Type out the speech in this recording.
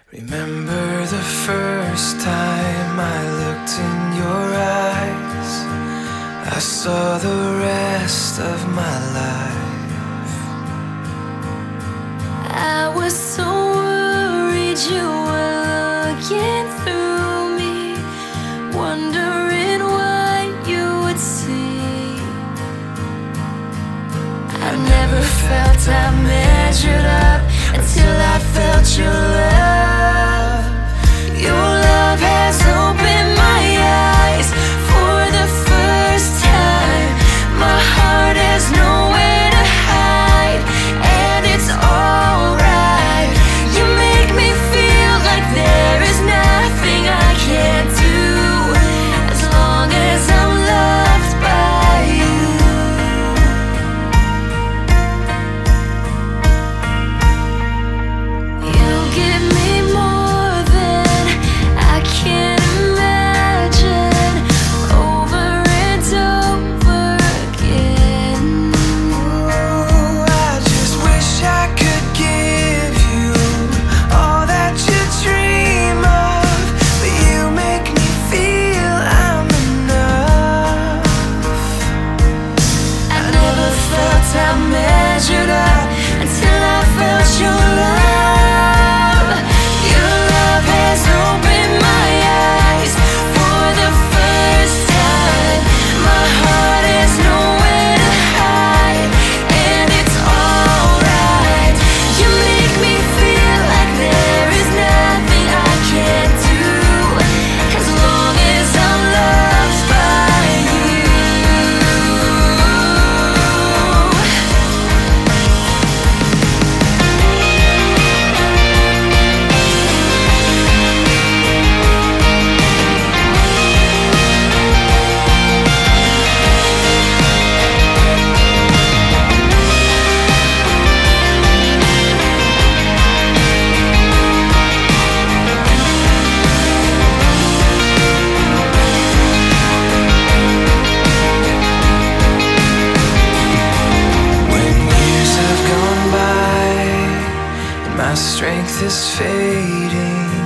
Remember the first time I looked in your eyes, I saw the rest of my life. I was so worried you were looking through me, wondering what you would see. I never felt I measured up until I felt your love. Your love has opened my eyes for the first time. My heart has nowhere to hide, and it's alright. You make me feel like there is nothing I can't do, as long as I'm loved by you. You give me more than I can imagine, over and over again. Ooh, I just wish I could give you all that you dream of, but you make me feel I'm enough. I never felt I measured up until I felt your love. Your love has opened my eyes for the first time. My heart has nowhere to hide, and it's alright. You make me feel like there is nothing I can't do, as long as I'm loved by you. When years have gone by and my strength is fading,